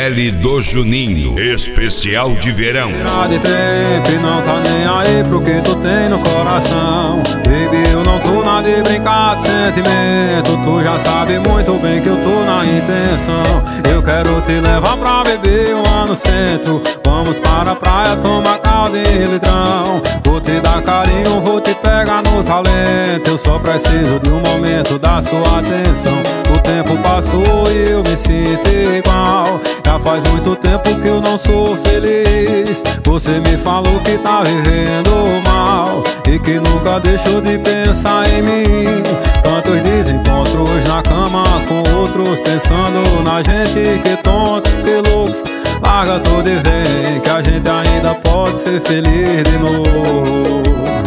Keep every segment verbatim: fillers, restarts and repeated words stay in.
L do Juninho, especial de verão. De tempo, não tá nem aí pro que tu tem no coração. Baby, eu não tô na de brincar de sentimento. Tu já sabe muito bem que eu tô na intenção. Eu quero te levar pra beber lá no centro. Vamos para a praia, tomar caldo e litrão. Vou te dar carinho, vou te pegar no talento. Eu só preciso de um momento da sua atenção. O tempo passou e eu me sinto igual. Já faz muito tempo que eu não sou feliz. Você me falou que tá vivendo mal e que nunca deixou de pensar em mim. Tantos desencontros na cama com outros, pensando na gente. Que tontos, que loucos. Larga tudo e vem, que a gente ainda pode ser feliz de novo.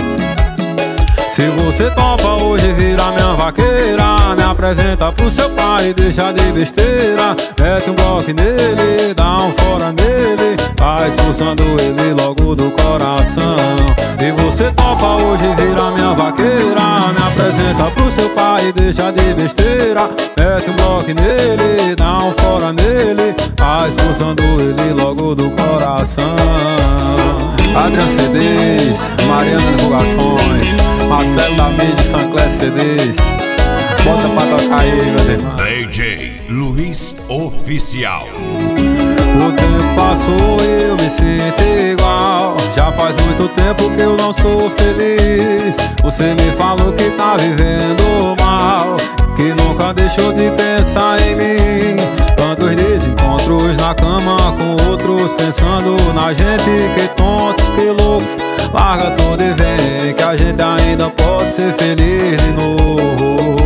Se você topa hoje virar minha vaqueira, me apresenta pro seu pai e deixa de besteira. Mete um bloco nele, dá um fora nele, vai expulsando ele logo do coração. E você topa hoje virar minha vaqueira, me apresenta pro seu pai e deixa de besteira. Mete um bloco nele, dá um fora nele, vai expulsando ele logo do coração. Adriano C Ds, Mariana Divulgações, Marcelo da Mídia, Sancler C Ds. Bota pra tocar aí, meu irmão. D J Luiz Oficial. O tempo passou e eu me sinto igual. Já faz muito tempo que eu não sou feliz. Você me falou que tá vivendo mal, que nunca deixou de pensar em mim. Tantos desencontros na cama com outros, pensando na gente. Que tontos, que loucos. Larga tudo e vem, que a gente ainda pode ser feliz de novo.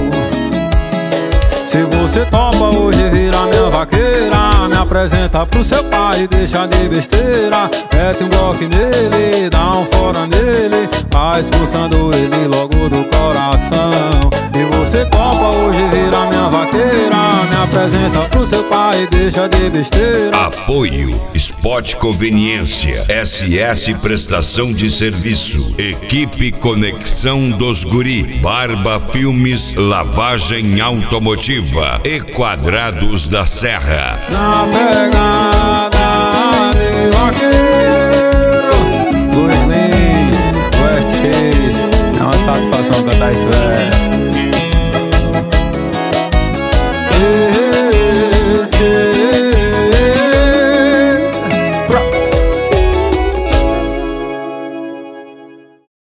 Se você topa hoje virar minha vaqueira, me apresenta pro seu pai e deixa de besteira. Mete um bloco nele, dá um fora nele, vai expulsando ele logo do coração. E você topa hoje virar minha vaqueira, me apresenta pro seu pai e deixa de besteira. Apoio Spot Conveniência, S S Prestação de Serviço, Equipe Conexão dos Guri, Barba Filmes, Lavagem Automotiva e Quadrados da Serra. Na pegada de vaqueiro, Luiz Lins, West Case, é uma satisfação cantar isso, velho.